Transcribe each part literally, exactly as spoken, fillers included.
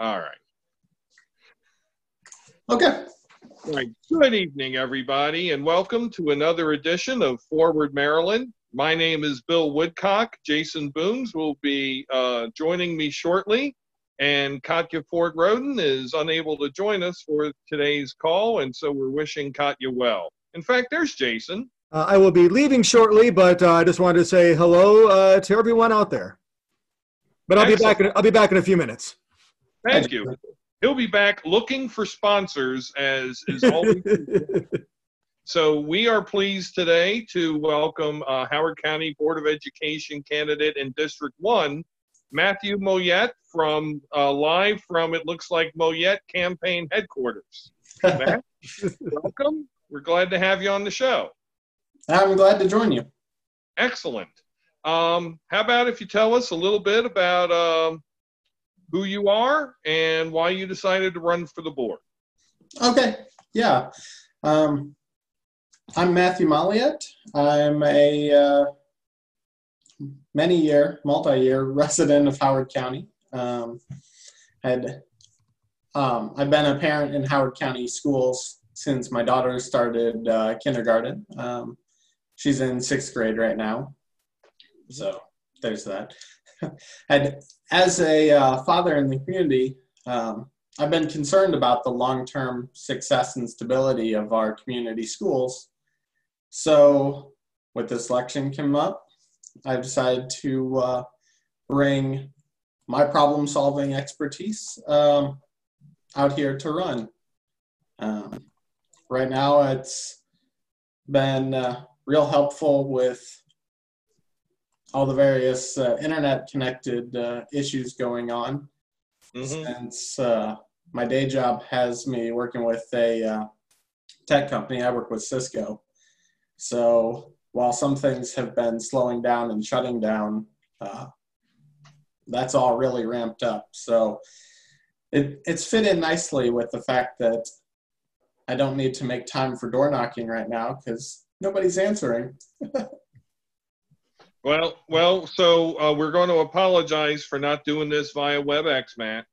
All right. Okay. All right. Good evening, everybody, and welcome to another edition of Forward Maryland. My name is Bill Woodcock. Jason Booms will be uh, joining me shortly, and Katya Ford Roden is unable to join us for today's call, and so we're wishing Katya well. In fact, there's Jason. Uh, I will be leaving shortly, but uh, I just wanted to say hello uh, to everyone out there. But I'll Excellent. be back. In, I'll be back in a few minutes. Thank you. He'll be back looking for sponsors, as is always. So we are pleased today to welcome uh, Howard County Board of Education candidate in District one, Matthew Moyette, from uh, live from, it looks like, Moyette campaign headquarters. Matt, welcome. We're glad to have you on the show. I'm glad to join you. Excellent. Um, how about if you tell us a little bit about um, who you are and why you decided to run for the board? Okay. Yeah. Um, I'm Matthew Moyette. I'm a uh, many-year, multi-year resident of Howard County. Um, had um, I've been a parent in Howard County schools since my daughter started uh, kindergarten. Um, she's in sixth grade right now. So there's that. And as a uh, father in the community, um, I've been concerned about the long-term success and stability of our community schools. So with this election come up, I've decided to uh, bring my problem-solving expertise um, out here to run. Um, right now, it's been uh, real helpful with all the various uh, internet-connected uh, issues going on. Mm-hmm. Since uh, my day job has me working with a uh, tech company, I work with Cisco. So while some things have been slowing down and shutting down, uh, that's all really ramped up. So it, it's fit in nicely with the fact that I don't need to make time for door knocking right now because nobody's answering. Well, well, so uh, we're going to apologize for not doing this via WebEx, Matt.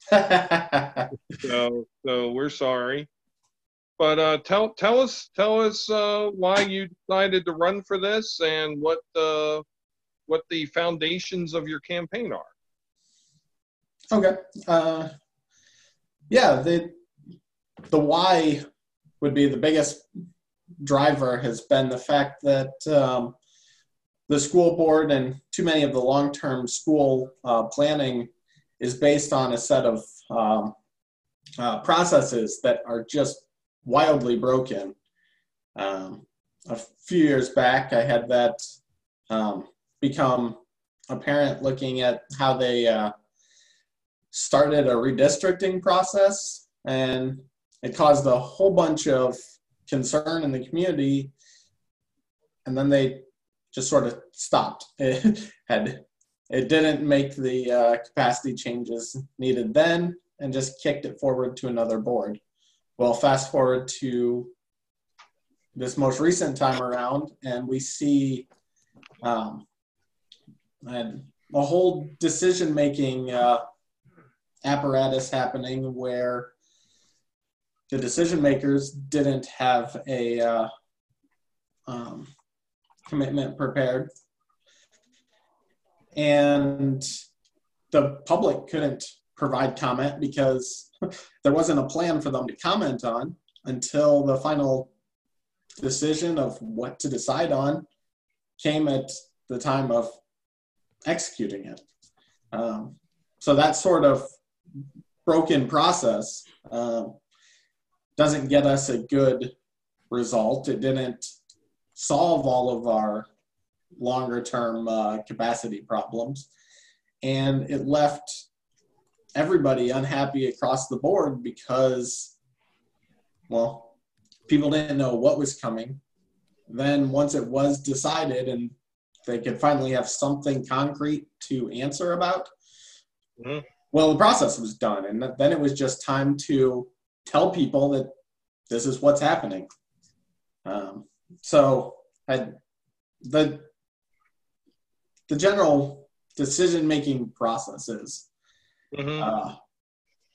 so, so we're sorry. But uh, tell tell us tell us uh, why you decided to run for this and what uh, what the foundations of your campaign are. Okay. Uh, yeah, the the why would be the biggest driver has been the fact that. Um, The school board and too many of the long-term school uh, planning is based on a set of um, uh, processes that are just wildly broken. Um, a few years back, I had that um, become apparent looking at how they uh, started a redistricting process, and it caused a whole bunch of concern in the community, and then they just sort of stopped. It had, it didn't make the uh, capacity changes needed then and just kicked it forward to another board. Well, fast forward to this most recent time around and we see um, and a whole decision-making uh, apparatus happening where the decision makers didn't have a uh, um, commitment prepared, and the public couldn't provide comment because there wasn't a plan for them to comment on until the final decision of what to decide on came at the time of executing it. Um, so that sort of broken process um, doesn't get us a good result. It didn't solve all of our longer term uh, capacity problems. And it left everybody unhappy across the board because, well, people didn't know what was coming. Then once it was decided and they could finally have something concrete to answer about, mm-hmm. well, the process was done. And then it was just time to tell people that this is what's happening. Um, so I, the, the general decision-making process is mm-hmm. uh,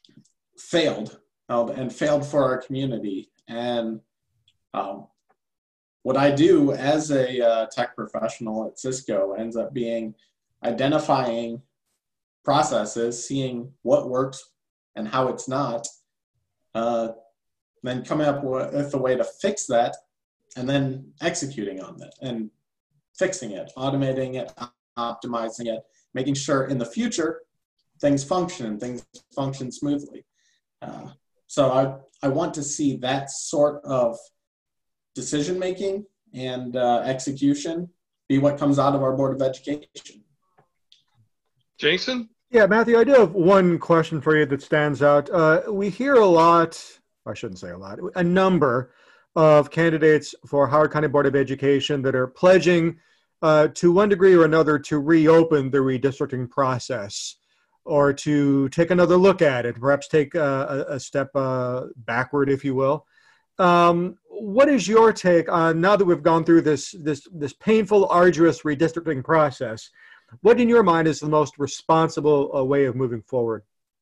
failed uh, and failed for our community. And um, what I do as a uh, tech professional at Cisco ends up being identifying processes, seeing what works and how it's not, uh, then coming up with a way to fix that, and then executing on that and fixing it, automating it, optimizing it, making sure in the future things function, things function smoothly. Uh, so I, I want to see that sort of decision-making and uh, execution be what comes out of our Board of Education. Jason? Yeah, Matthew, I do have one question for you that stands out. Uh, we hear a lot, I shouldn't say a lot, a number of candidates for Howard County Board of Education that are pledging uh, to one degree or another to reopen the redistricting process or to take another look at it, perhaps take a, a step uh, backward, if you will. Um, what is your take on, now that we've gone through this, this, this painful, arduous redistricting process, what in your mind is the most responsible uh, way of moving forward?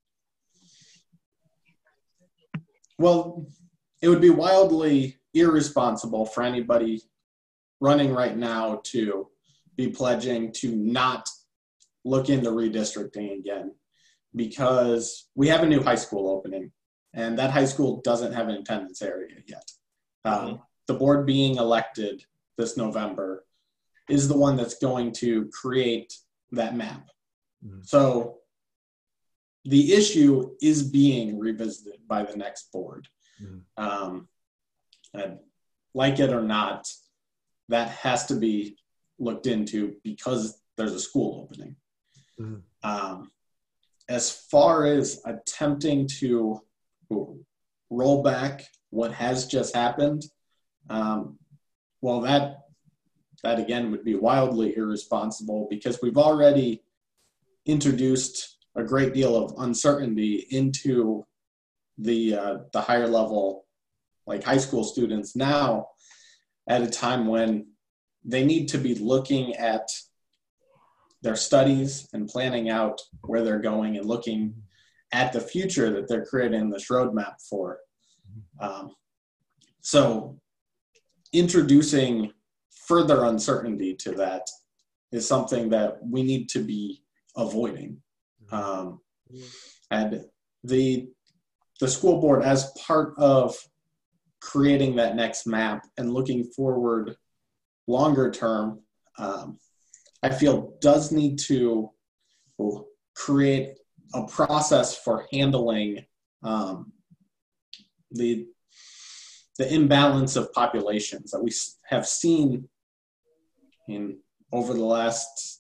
Well, it would be wildly irresponsible for anybody running right now to be pledging to not look into redistricting again, because we have a new high school opening and that high school doesn't have an attendance area yet. Um, mm-hmm. The board being elected this November is the one that's going to create that map. Mm-hmm. So the issue is being revisited by the next board. Mm-hmm. Um, and like it or not, that has to be looked into because there's a school opening. Mm-hmm. Um, as far as attempting to roll back what has just happened, um, well, that that again would be wildly irresponsible because we've already introduced a great deal of uncertainty into the uh, the higher level, like high school students now, at a time when they need to be looking at their studies and planning out where they're going and looking at the future that they're creating this roadmap for. Um, so introducing further uncertainty to that is something that we need to be avoiding. Um, and the, the school board, as part of creating that next map and looking forward longer term, um, I feel does need to create a process for handling um, the the imbalance of populations that we have seen in over the last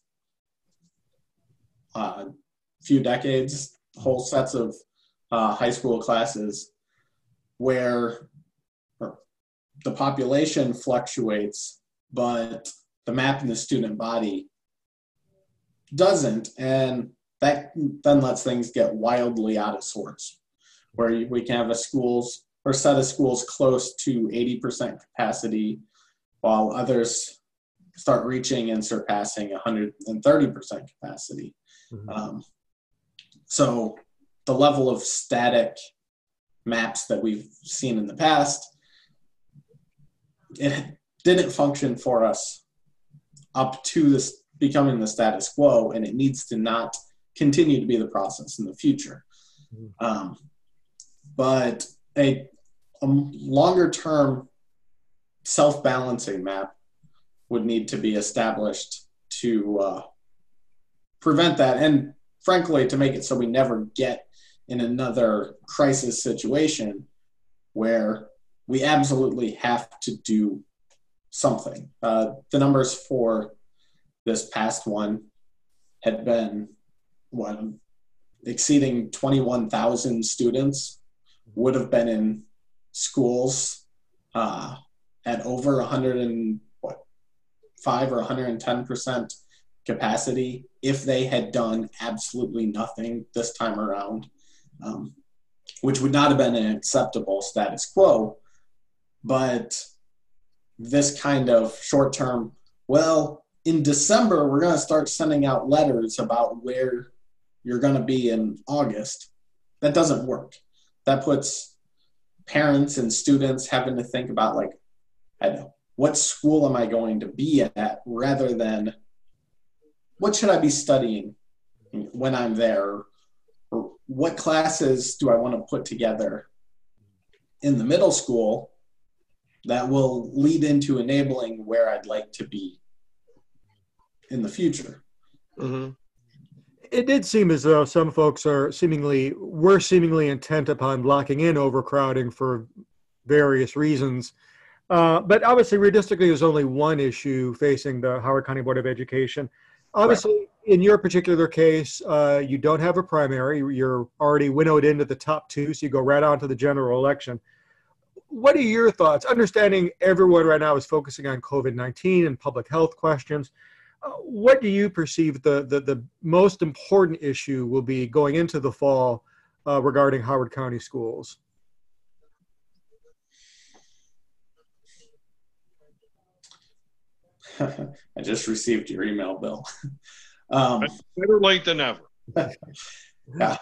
uh, few decades, whole sets of uh, high school classes where the population fluctuates, but the map in the student body doesn't, and that then lets things get wildly out of sorts, where we can have a schools or set of schools close to eighty percent capacity, while others start reaching and surpassing one hundred thirty percent capacity. Mm-hmm. Um, so the level of static maps that we've seen in the past, it didn't function for us up to this becoming the status quo, and it needs to not continue to be the process in the future. Mm-hmm. Um, but a, a longer term self-balancing map would need to be established to uh, prevent that, and frankly, to make it so we never get in another crisis situation where we absolutely have to do something. Uh, the numbers for this past one had been what, exceeding twenty-one thousand students would have been in schools uh, at over one hundred and what five or one hundred ten percent capacity if they had done absolutely nothing this time around, um, which would not have been an acceptable status quo. But this kind of short-term, well, in December, we're going to start sending out letters about where you're going to be in August. That doesn't work. that puts parents and students having to think about, like, I don't know, what school am I going to be at, rather than what should I be studying when I'm there, or what classes do I want to put together in the middle school that will lead into enabling where I'd like to be in the future. Mm-hmm. It did seem as though some folks are seemingly, were seemingly intent upon locking in overcrowding for various reasons. Uh, but obviously redistricting is only one issue facing the Howard County Board of Education. Obviously, right. In your particular case, uh, you don't have a primary. You're already winnowed into the top two, so you go right on to the general election. What are your thoughts? Understanding everyone right now is focusing on COVID nineteen and public health questions. Uh, what do you perceive the, the, the most important issue will be going into the fall uh, regarding Howard County schools? I just received your email, Bill. um, Better late than never. Yeah.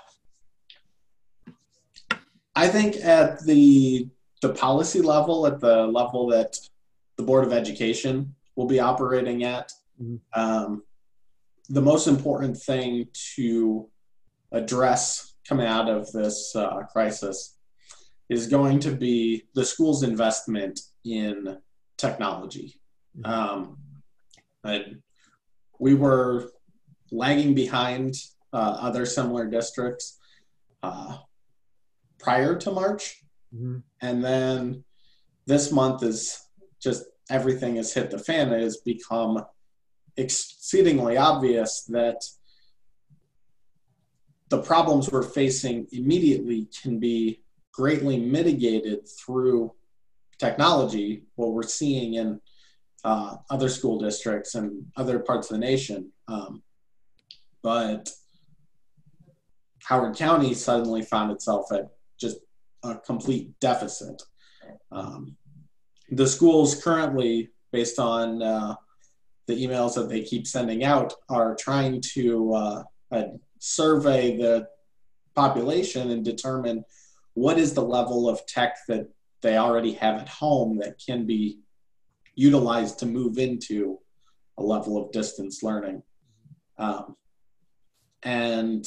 I think at the the policy level, at the level that the Board of Education will be operating at, mm-hmm. um, the most important thing to address coming out of this uh, crisis is going to be the school's investment in technology. Um, and we were lagging behind uh, other similar districts uh, prior to March. Mm-hmm. And then this month is just everything has hit the fan. It has become exceedingly obvious that the problems we're facing immediately can be greatly mitigated through technology, what we're seeing in uh, other school districts and other parts of the nation. Um, but Howard County suddenly found itself at just a complete deficit. Um, the schools currently, based on uh, the emails that they keep sending out, are trying to uh, uh, survey the population and determine what is the level of tech that they already have at home that can be utilized to move into a level of distance learning. Um, and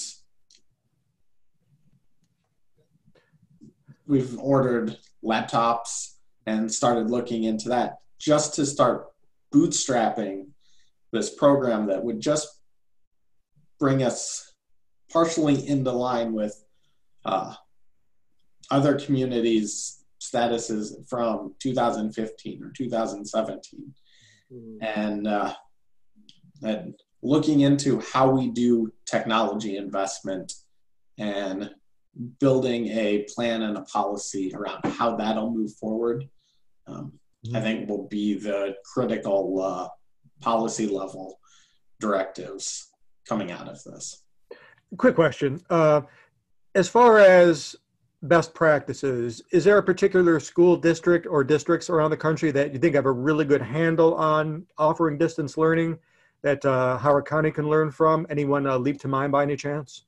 we've ordered laptops and started looking into that just to start bootstrapping this program that would just bring us partially into line with uh, other communities' statuses from two thousand fifteen or two thousand seventeen. Mm. And, uh, and looking into how we do technology investment and building a plan and a policy around how that'll move forward, um, mm. I think will be the critical uh, policy level directives coming out of this. Quick question. Uh, as far as best practices, is there a particular school district or districts around the country that you think have a really good handle on offering distance learning that uh, Howard County can learn from? Anyone uh, leap to mind by any chance?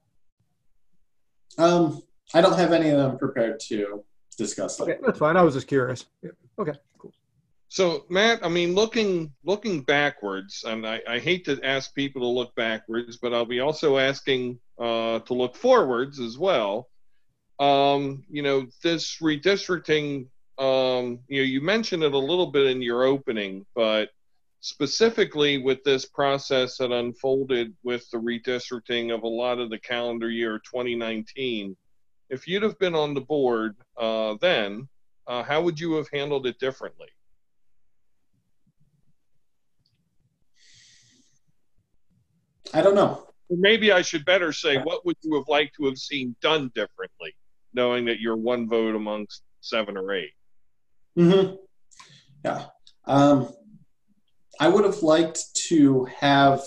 Um, I don't have any of them prepared to discuss that. Okay, that's fine. I was just curious. Yeah. Okay, cool. So, Matt, I mean, looking looking backwards, and I, I hate to ask people to look backwards, but I'll be also asking uh, to look forwards as well. Um, you know, this redistricting, um, you know, you mentioned it a little bit in your opening, but specifically with this process that unfolded with the redistricting of a lot of the calendar year twenty nineteen, if you'd have been on the board uh, then, uh, how would you have handled it differently? I don't know. Maybe I should better say, what would you have liked to have seen done differently, knowing that you're one vote amongst seven or eight? Mm-hmm. Yeah. Um, I would have liked to have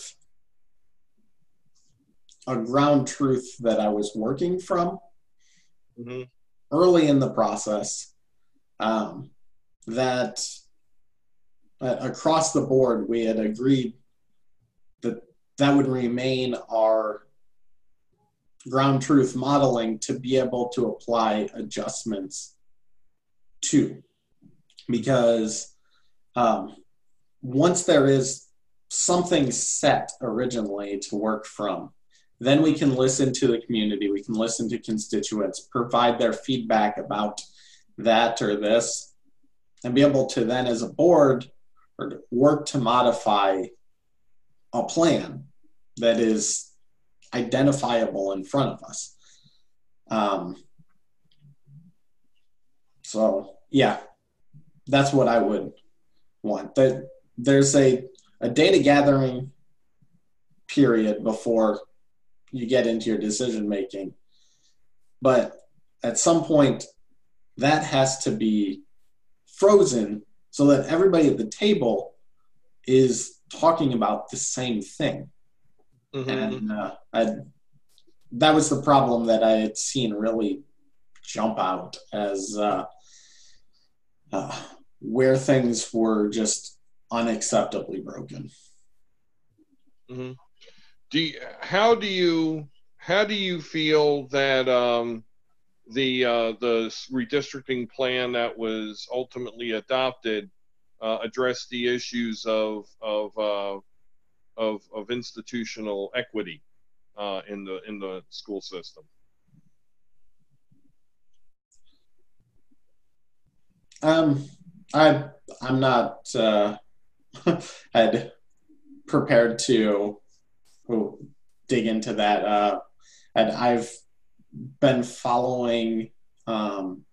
a ground truth that I was working from mm-hmm. early in the process, um, that uh, across the board we had agreed that that would remain our ground truth modeling to be able to apply adjustments to. Because um, once there is something set originally to work from, then we can listen to the community, we can listen to constituents, provide their feedback about that or this, and be able to then as a board or work to modify a plan that is identifiable in front of us. Um, so yeah, that's what I would want. That there's a, a data gathering period before you get into your decision making. But at some point, that has to be frozen so that everybody at the table is talking about the same thing. Mm-hmm. And uh, I, that was the problem that I had seen really jump out as uh, uh, where things were just unacceptably broken. Mm-hmm. Do you, how do you how do you feel that um, the uh, the redistricting plan that was ultimately adopted uh, addressed the issues of of uh, of, of institutional equity uh, in the in the school system? Um, I I'm not uh, had prepared to dig into that. Uh, and I've been following um,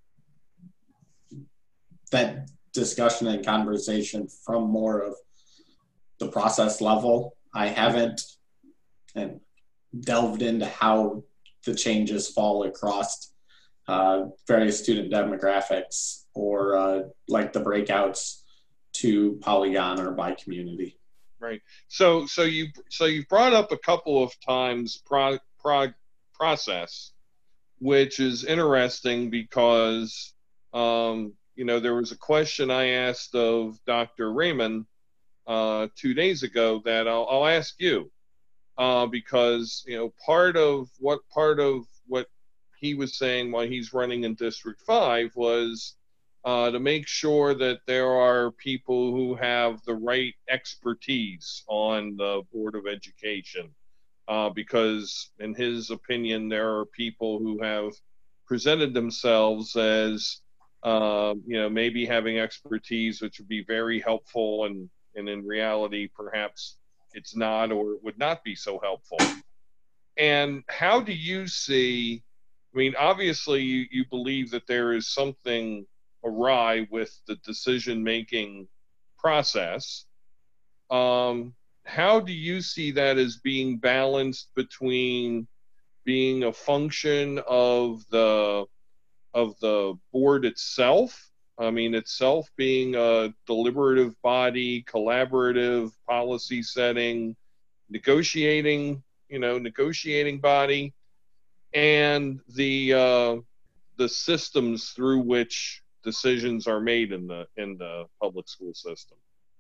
that discussion and conversation from more of the process level. I haven't and delved into how the changes fall across uh, various student demographics or uh, like the breakouts to Polygon or by community. Right. So, so you so you've brought up a couple of times pro, pro, process, which is interesting because um, you know there was a question I asked of Doctor Raymond uh, two days ago that I'll, I'll ask you uh, because you know part of what part of what he was saying while he's running in District Five was. Uh, to make sure that there are people who have the right expertise on the Board of Education. Uh, because in his opinion, there are people who have presented themselves as, uh, you know, maybe having expertise, which would be very helpful. And, and in reality, perhaps it's not, or it would not be so helpful. And how do you see, I mean, obviously you, you believe that there is something awry with the decision-making process. Um, how do you see that as being balanced between being a function of the of the board itself? I mean, itself being a deliberative body, collaborative, policy setting, negotiating, you know, negotiating body, and the uh, the systems through which decisions are made in the in the public school system.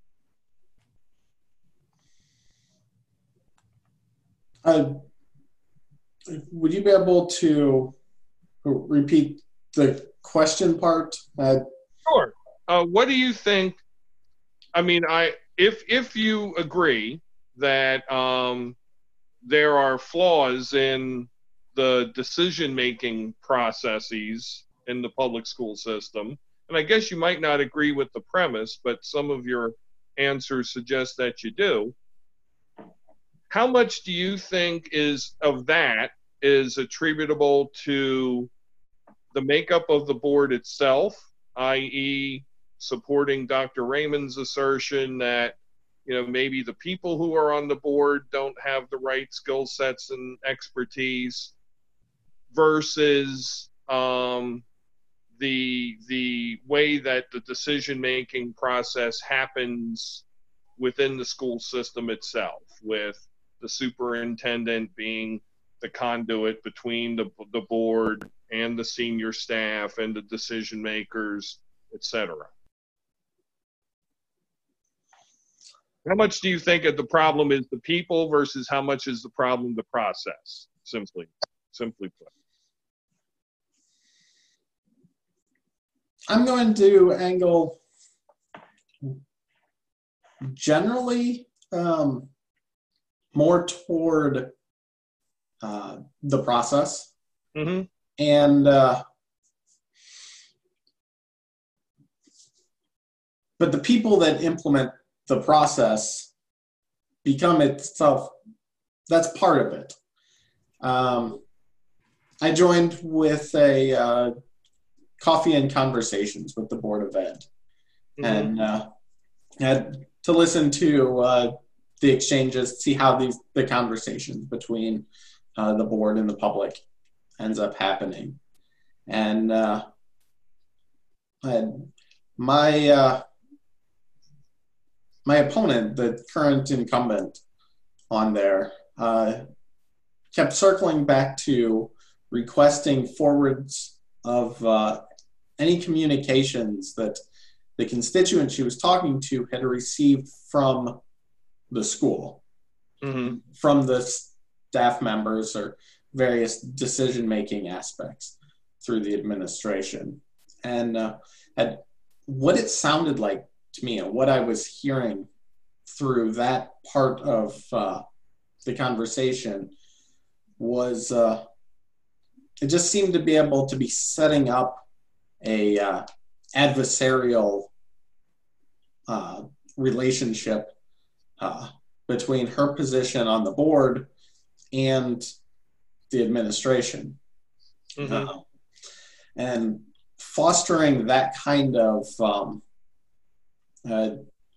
Uh, would you be able to repeat the question part? Uh, sure. Uh, what do you think? I mean, I if if you agree that um, there are flaws in the decision-making processes in the public school system, and I guess you might not agree with the premise, but some of your answers suggest that you do. How much do you think is of that is attributable to the makeup of the board itself, that is supporting Doctor Raymond's assertion that, you know, maybe the people who are on the board don't have the right skill sets and expertise, versus um, the the way that the decision-making process happens within the school system itself, with the superintendent being the conduit between the, the board and the senior staff and the decision makers, et cetera. How much do you think of the problem is the people versus how much is the problem the process? simply, simply put? I'm going to angle generally um, more toward uh, the process. Mm-hmm. And uh, but the people that implement the process become itself, that's part of it. Um, I joined with a uh, coffee and conversations with the Board of Ed. Mm-hmm. And uh, had to listen to uh, the exchanges, see how these the conversations between uh, the board and the public ends up happening. And uh, I, my uh, my opponent, the current incumbent on there, uh, kept circling back to requesting forwards of uh, any communications that the constituent she was talking to had received from the school, mm-hmm. from the staff members or various decision-making aspects through the administration. And uh, at what it sounded like to me and what I was hearing through that part of uh, the conversation was uh, it just seemed to be able to be setting up a uh, adversarial uh, relationship uh, between her position on the board and the administration. Mm-hmm. Uh, and fostering that kind of um, uh,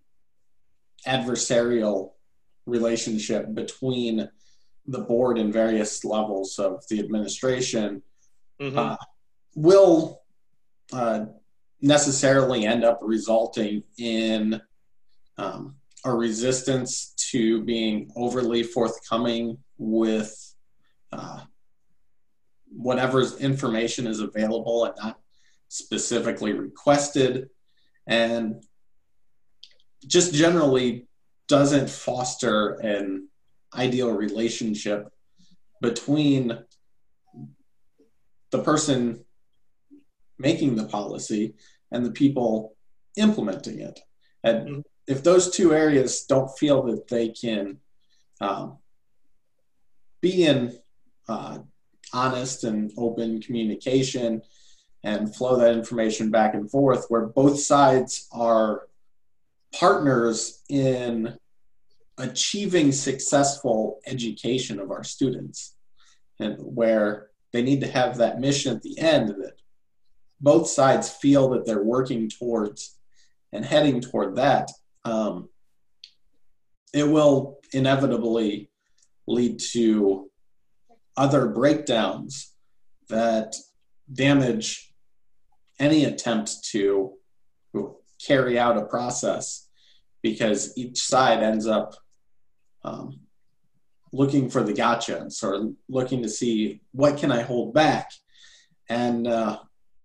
adversarial relationship between the board and various levels of the administration mm-hmm. uh, will uh, necessarily end up resulting in um, a resistance to being overly forthcoming with uh, whatever information is available and not specifically requested, and just generally doesn't foster an ideal relationship between the person making the policy and the people implementing it. And mm-hmm. if those two areas don't feel that they can um, be in uh, honest and open communication and flow that information back and forth, where both sides are partners in achieving successful education of our students, and where they need to have that mission at the end that both sides feel that they're working towards and heading toward that, um, it will inevitably lead to other breakdowns that damage any attempt to carry out a process, because each side ends up um, looking for the gotchas or looking to see what can I hold back. And uh,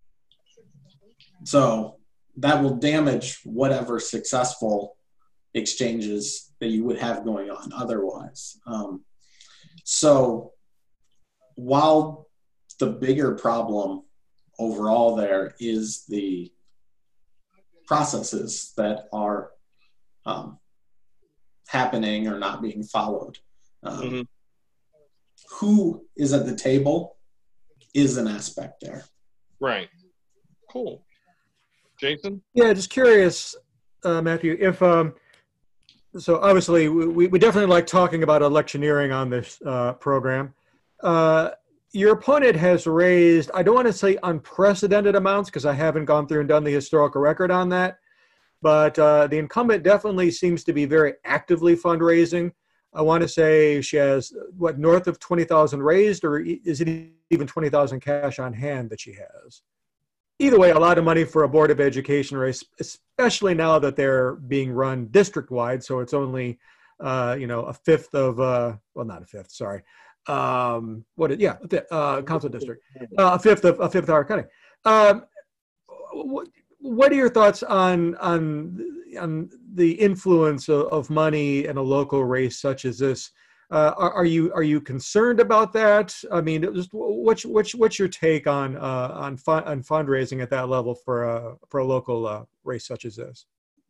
so that will damage whatever successful exchanges that you would have going on otherwise. Um, so while the bigger problem overall there is the processes that are um, happening or not being followed, um, mm-hmm. who is at the table is an aspect there. Right. Cool. Jason? Yeah, just curious, uh, Matthew, if, um, so obviously we, we definitely like talking about electioneering on this uh, program. Uh, your opponent has raised, I don't want to say unprecedented amounts because I haven't gone through and done the historical record on that, but uh, the incumbent definitely seems to be very actively fundraising. I want to say she has, what, north of twenty thousand raised, or is it even twenty thousand cash on hand that she has? Either way, a lot of money for a Board of Education race, especially now that they're being run district-wide, so it's only, uh, you know, a fifth of, uh, well, not a fifth, sorry. Um, what? Is, yeah, uh, council district, uh, a fifth of a fifth of our county. Um, what, what are your thoughts on on on the influence of, of money in a local race such as this? Uh, are, are you are you concerned about that? I mean, just what's what's what's your take on uh, on fun, on fundraising at that level for a for a local uh, race such as this?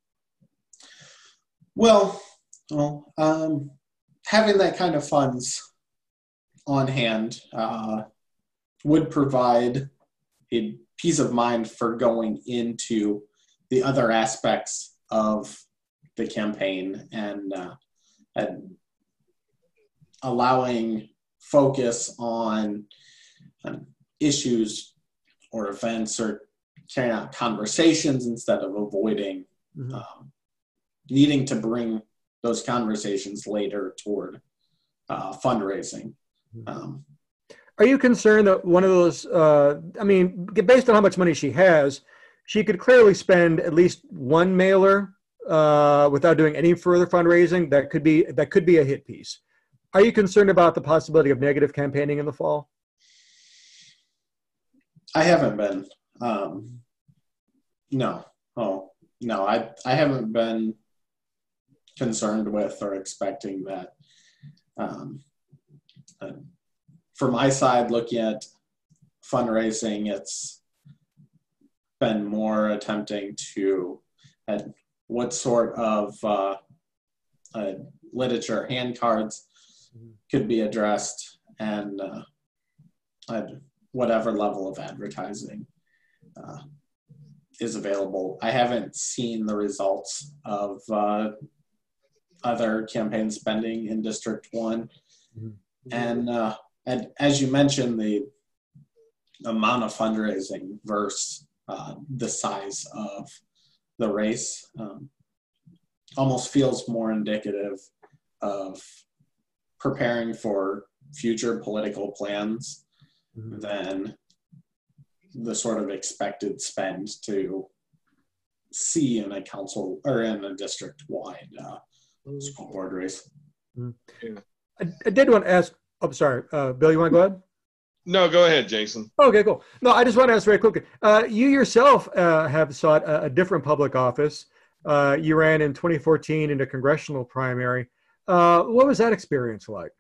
Well, well, um, having that kind of funds on hand uh, would provide a peace of mind for going into the other aspects of the campaign and, uh, and allowing focus on um, issues or events or carrying out conversations instead of avoiding mm-hmm. um, needing to bring those conversations later toward uh, fundraising. Um, Are you concerned that one of those, uh, I mean, based on how much money she has, she could clearly spend at least one mailer uh, without doing any further fundraising? That could be that could be a hit piece. Are you concerned about the possibility of negative campaigning in the fall? I haven't been. Um, no. Oh, no. I I haven't been concerned with or expecting that. Um, uh, for my side, looking at fundraising, it's been more attempting to at what sort of uh, uh, literature hand cards could be addressed and uh, at whatever level of advertising uh, is available. I haven't seen the results of uh, other campaign spending in District one. Mm-hmm. And, uh, and as you mentioned, the amount of fundraising versus uh, the size of the race um, almost feels more indicative of preparing for future political plans mm-hmm. than the sort of expected spend to see in a council or in a district-wide uh, school board race. Mm-hmm. Yeah. I, I did want to ask, oh, sorry, uh, Bill, you want to go ahead? No, go ahead, Jason. Okay, cool. No, I just want to ask very quickly. Uh, you yourself uh, have sought a, a different public office. Uh, you ran in twenty fourteen in a congressional primary. Uh, what was that experience like?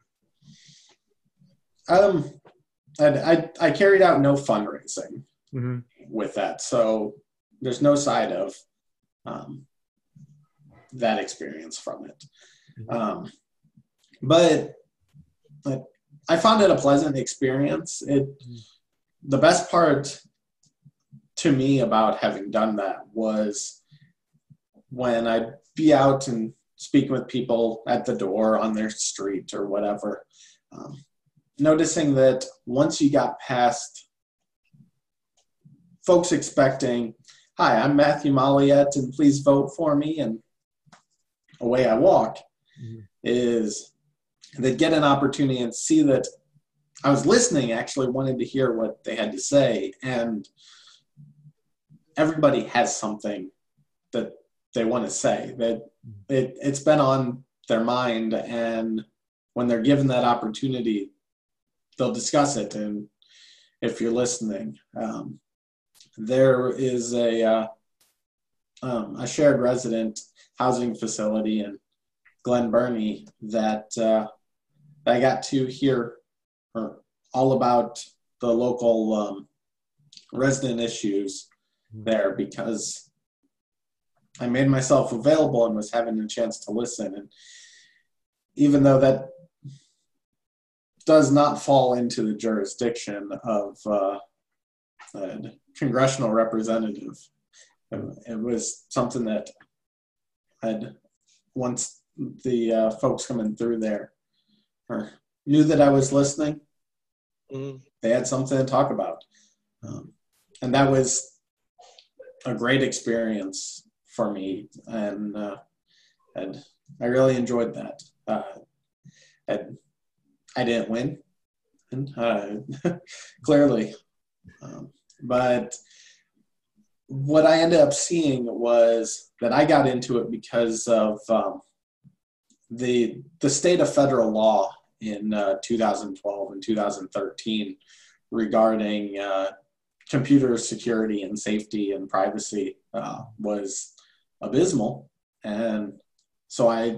Um, I, I, I carried out no fundraising mm-hmm. with that, so there's no side of um, that experience from it. Mm-hmm. Um, but, but I found it a pleasant experience. It, the best part to me about having done that was when I'd be out and speaking with people at the door on their street or whatever, um, noticing that once you got past folks expecting, hi, I'm Matthew Molliette and please vote for me, and away I walk, mm-hmm. is they get an opportunity and see that I was listening, actually wanted to hear what they had to say. And everybody has something that they want to say, that it, it's been on their mind. And when they're given that opportunity, they'll discuss it. And if you're listening, um, there is a, uh, um, a shared resident housing facility in Glen Burnie that uh, I got to hear all about the local um, resident issues there because I made myself available and was having a chance to listen. And even though that does not fall into the jurisdiction of uh, a congressional representative, it was something that I'd once the uh, folks coming through there or knew that I was listening, mm-hmm. they had something to talk about. Um, and that was a great experience for me. And, uh, and I really enjoyed that. Uh, and I didn't win, and uh, clearly. Um, but what I ended up seeing was that I got into it because of um, the the state of federal law in uh, two thousand twelve and two thousand thirteen regarding uh, computer security and safety and privacy uh, was abysmal. And so I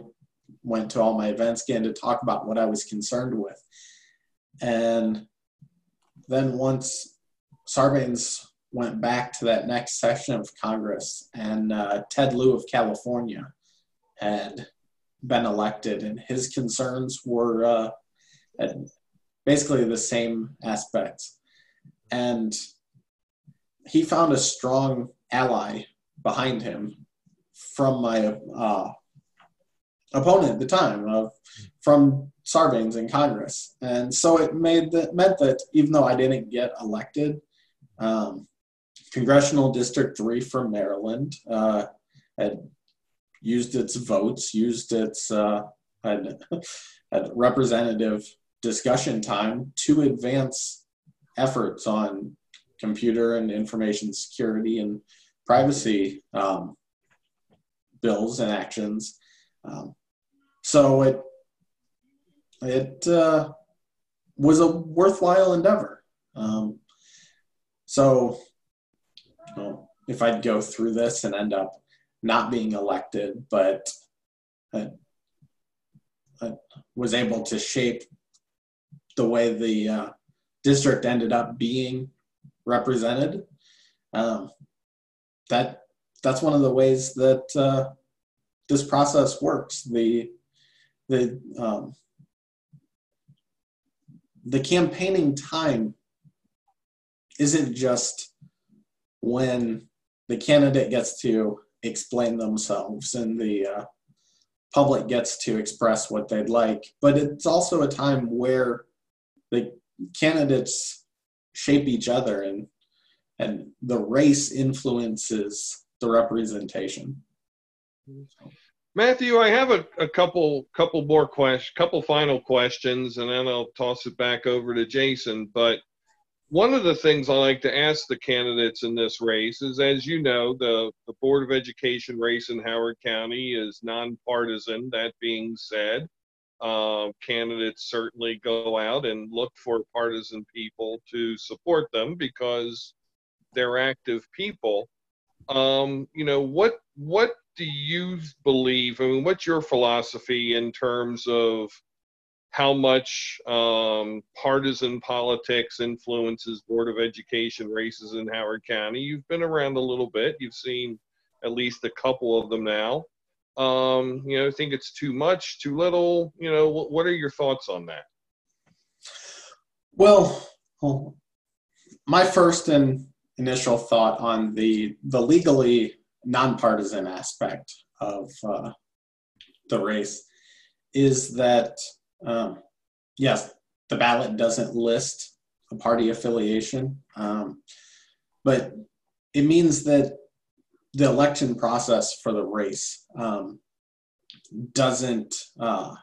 went to all my events, getting to talk about what I was concerned with. And then once Sarbanes went back to that next session of Congress, and uh, Ted Lieu of California had been elected, and his concerns were uh, basically the same aspects. And he found a strong ally behind him from my uh, opponent at the time, uh, from Sarbanes in Congress. And so it made that, meant that even though I didn't get elected, um, Congressional District three from Maryland uh, had used its votes, used its uh, had, had representative discussion time to advance efforts on computer and information security and privacy um, bills and actions. Um, so it it uh, was a worthwhile endeavor. Um, so you know, if I'd go through this and end up not being elected, but I, I was able to shape the way the uh, district ended up being represented, um, that that's one of the ways that uh, this process works. The the um, the campaigning time isn't just when the candidate gets to explain themselves and the uh, public gets to express what they'd like, but it's also a time where the candidates shape each other, and and the race influences the representation. Matthew, I have a, a couple couple more questions, couple final questions, and then I'll toss it back over to Jason. But one of the things I like to ask the candidates in this race is, as you know, the, the Board of Education race in Howard County is nonpartisan. That being said, uh, candidates certainly go out and look for partisan people to support them because they're active people. Um, you know, what what do you believe? I mean, what's your philosophy in terms of how much um, partisan politics influences Board of Education races in Howard County? You've been around a little bit. You've seen at least a couple of them now. Um, you know, think it's too much, too little? You know, what, what are your thoughts on that? Well, my first and initial thought on the the legally nonpartisan aspect of uh, the race is that Um, yes, the ballot doesn't list a party affiliation, um, but it means that the election process for the race um, doesn't uh,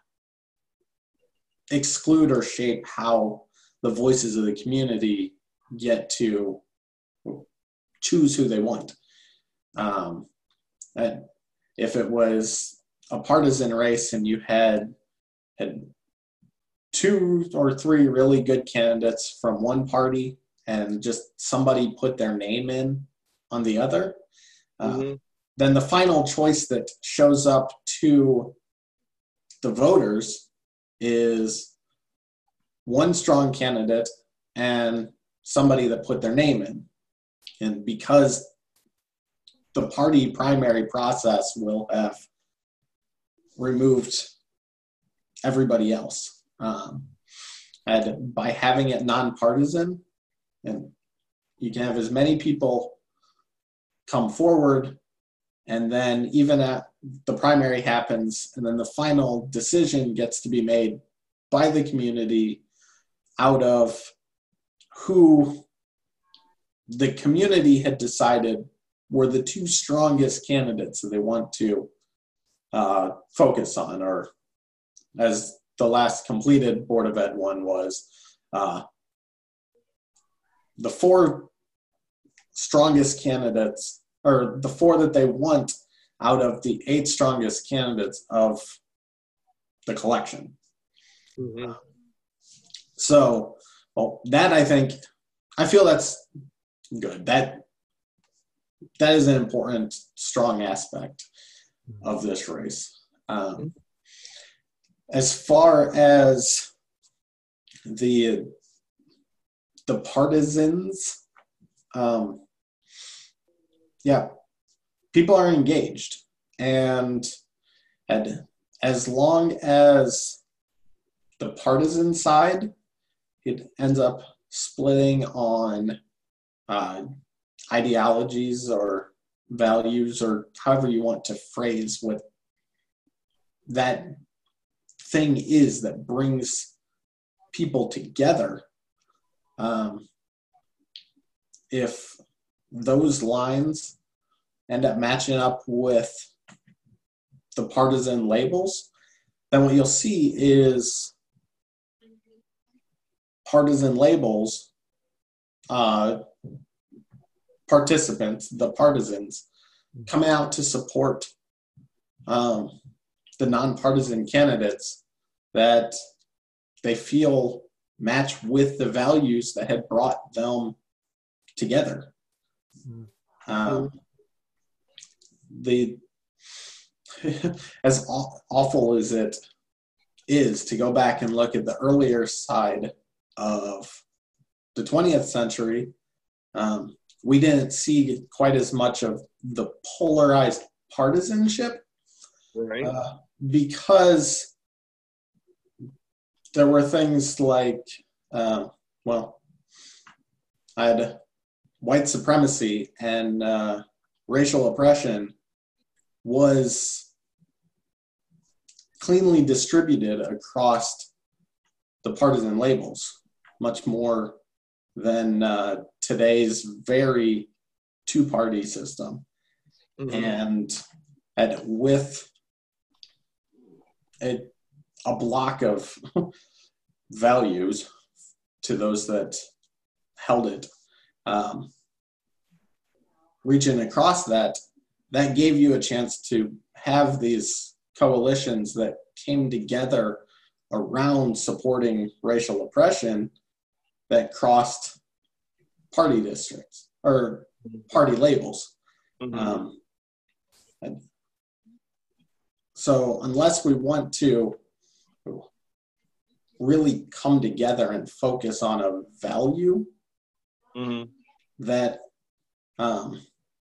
exclude or shape how the voices of the community get to choose who they want. Um, and if it was a partisan race and you had had two or three really good candidates from one party and just somebody put their name in on the other, uh, mm-hmm. then the final choice that shows up to the voters is one strong candidate and somebody that put their name in. And because the party primary process will have removed everybody else. Um, and by having it nonpartisan, and you can have as many people come forward, and then even at the primary happens, and then the final decision gets to be made by the community out of who the community had decided were the two strongest candidates that they want to uh, focus on, or as the last completed Board of Ed one was, uh, the four strongest candidates, or the four that they want out of the eight strongest candidates of the collection. Mm-hmm. So, well, that I think, I feel that's good. That that is an important, strong aspect of this race. Um, as far as the the partisans, um, yeah, people are engaged, and, and as long as the partisan side, it ends up splitting on uh, ideologies or values, or however you want to phrase what that thing is that brings people together. Um, if those lines end up matching up with the partisan labels, then what you'll see is partisan labels, uh, participants, the partisans, come out to support um, the nonpartisan candidates that they feel match with the values that had brought them together. Um, the as aw- awful as it is to go back and look at the earlier side of the twentieth century, um, we didn't see quite as much of the polarized partisanship, Right. uh, because there were things like, uh, well, I had white supremacy and uh, racial oppression was cleanly distributed across the partisan labels, much more than uh, today's very two-party system. Mhm. And, and with a, a block of values to those that held it, um, reaching across that, that gave you a chance to have these coalitions that came together around supporting racial oppression that crossed party districts or party labels. Mhm. Um, and so unless we want to really come together and focus on a value Mhm. that um,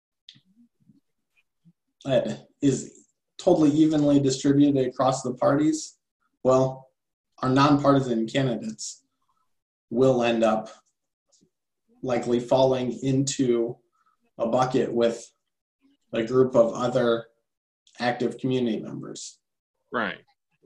that is totally evenly distributed across the parties, well, our nonpartisan candidates will end up likely falling into a bucket with a group of other active community members. Right.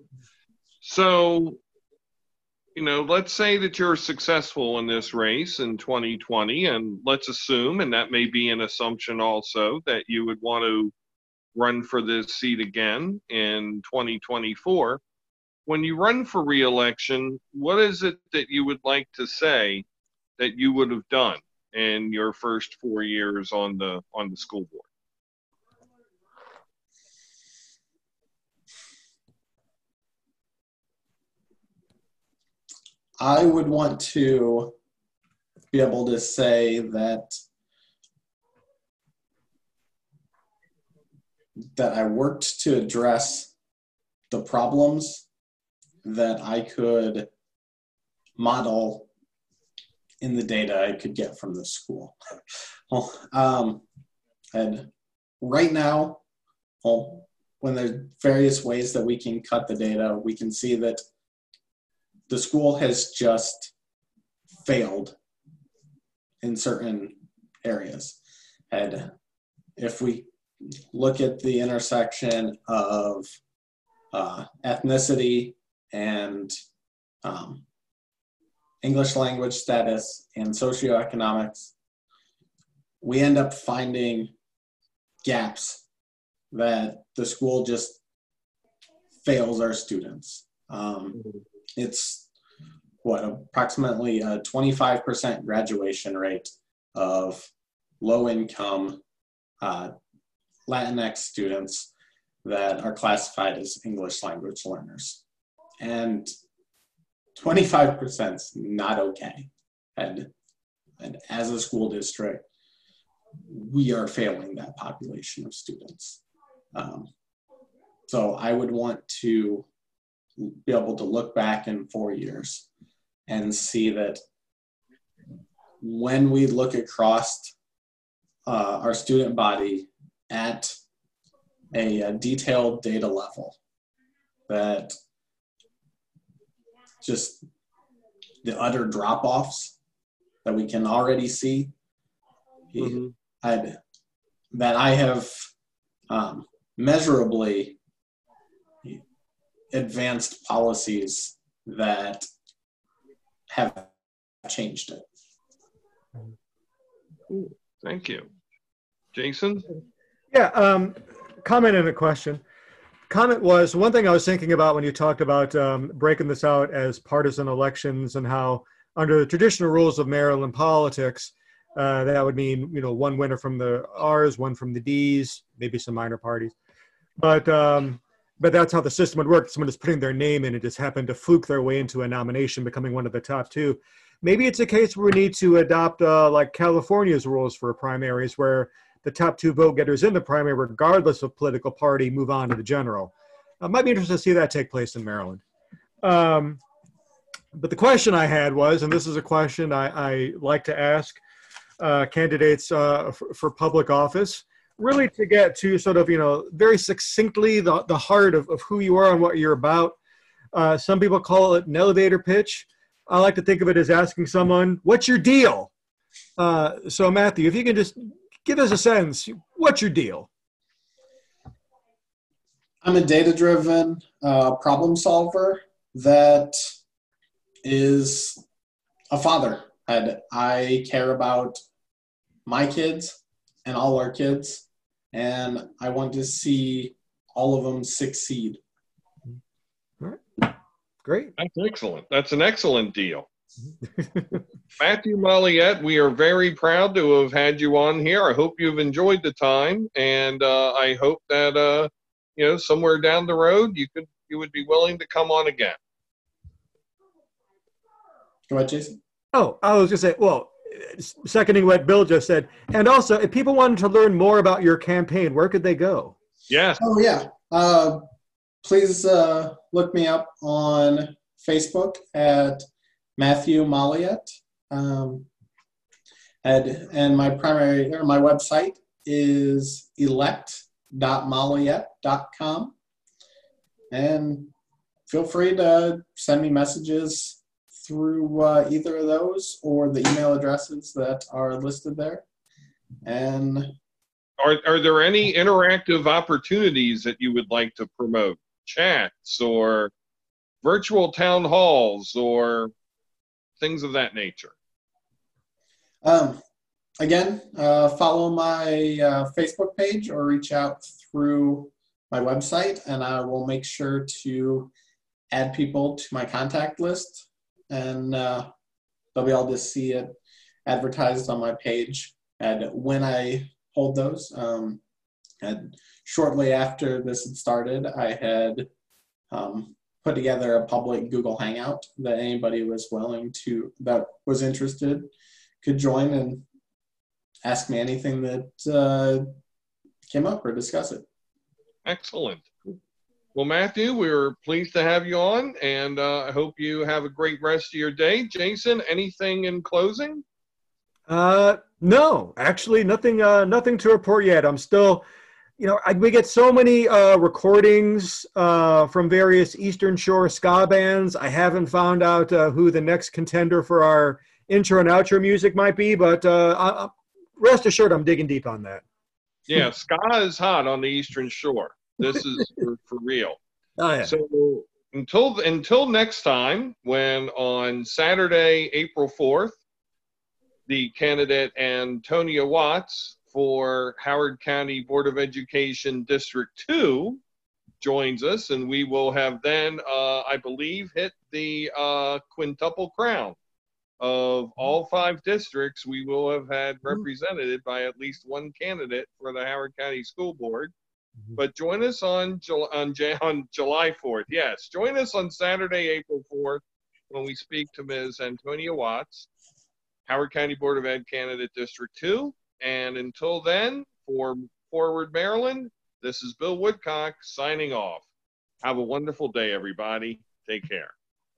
So, you know, let's say that you're successful in this race in twenty twenty, and let's assume, and that may be an assumption also, that you would want to run for this seat again in twenty twenty-four. When you run for re-election, what is it that you would like to say that you would have done in your first four years on the on the school board? I would want to be able to say that that I worked to address the problems that I could model in the data I could get from the school. Well, um, and right now, well, when there's various ways that we can cut the data, we can see that the school has just failed in certain areas. And if we look at the intersection of uh, ethnicity and um, English language status and socioeconomics, we end up finding gaps that the school just fails our students. Um, it's what, approximately a twenty-five percent graduation rate of low income uh, Latinx students that are classified as English language learners. And twenty-five percent is not okay. And, and as a school district, we are failing that population of students. Um, so I would want to be able to look back in four years and see that when we look across uh, our student body at a, a detailed data level, that just the utter drop-offs that we can already see, mm-hmm. I'd, that I have um, measurably advanced policies that have changed it. Thank you. Jason? Yeah, um, comment and a question. Comment was, one thing I was thinking about when you talked about um, breaking this out as partisan elections and how under the traditional rules of Maryland politics, uh, that would mean, you know, one winner from the R's, one from the D's, maybe some minor parties. But um, but that's how the system would work. Someone is putting their name in and just happened to fluke their way into a nomination, becoming one of the top two. Maybe it's a case where we need to adopt uh, like California's rules for primaries, where the top two vote getters in the primary, regardless of political party, move on to the general. I might be interested to see that take place in Maryland. Um, but the question I had was, and this is a question I, I like to ask uh, candidates uh, for, for public office, really to get to sort of, you know, very succinctly the, the heart of, of who you are and what you're about. Uh, some people call it an elevator pitch. I like to think of it as asking someone, what's your deal? Uh, so Matthew, if you can just give us a sense, what's your deal? I'm a data-driven uh, problem solver that is a father. And I care about my kids and all our kids, and I want to see all of them succeed. All right. Great. That's excellent. That's an excellent deal. Matthew Molliette, we are very proud to have had you on here. I hope you've enjoyed the time, and uh, I hope that uh, you know, somewhere down the road you could you would be willing to come on again. Go ahead, Jason. Oh, I was going to say, well, seconding what Bill just said, and also if people wanted to learn more about your campaign, where could they go? Yes. Oh yeah. Uh, please uh, look me up on Facebook at Matthew Molliette, um, and, and my primary, or my website is elect dot molliette dot com, and feel free to send me messages through uh, either of those or the email addresses that are listed there. And are are there any interactive opportunities that you would like to promote? Chats or virtual town halls or things of that nature? Um, again, uh, follow my uh, Facebook page or reach out through my website, and I will make sure to add people to my contact list, and uh, they'll be able to see it advertised on my page. And when I hold those, um, and shortly after this had started, I had um, put together a public Google Hangout that anybody was willing to, that was interested, could join and ask me anything that uh, came up or discuss it. Excellent. Well, Matthew, we were pleased to have you on, and uh, I hope you have a great rest of your day. Jason, anything in closing? Uh, no, actually nothing, uh, nothing to report yet. I'm still, you know, I, we get so many uh, recordings uh, from various Eastern Shore ska bands. I haven't found out uh, who the next contender for our intro and outro music might be, but uh, I, rest assured I'm digging deep on that. Yeah, ska is hot on the Eastern Shore. This is for, for real. Oh, yeah. So until until next time, when on Saturday, April fourth, the candidate Antonia Watts for Howard County Board of Education District two joins us, and we will have then, uh, I believe, hit the uh, quintuple crown of all five districts. We will have had represented by at least one candidate for the Howard County School Board. But join us on, Jul- on, J- on July fourth. Yes, join us on Saturday, April fourth, when we speak to Miz Antonia Watts, Howard County Board of Ed candidate District two. And until then, for Forward Maryland, this is Bill Woodcock signing off. Have a wonderful day, everybody. Take care.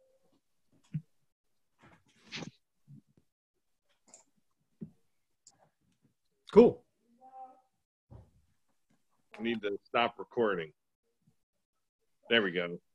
Cool. I need to stop recording. There we go.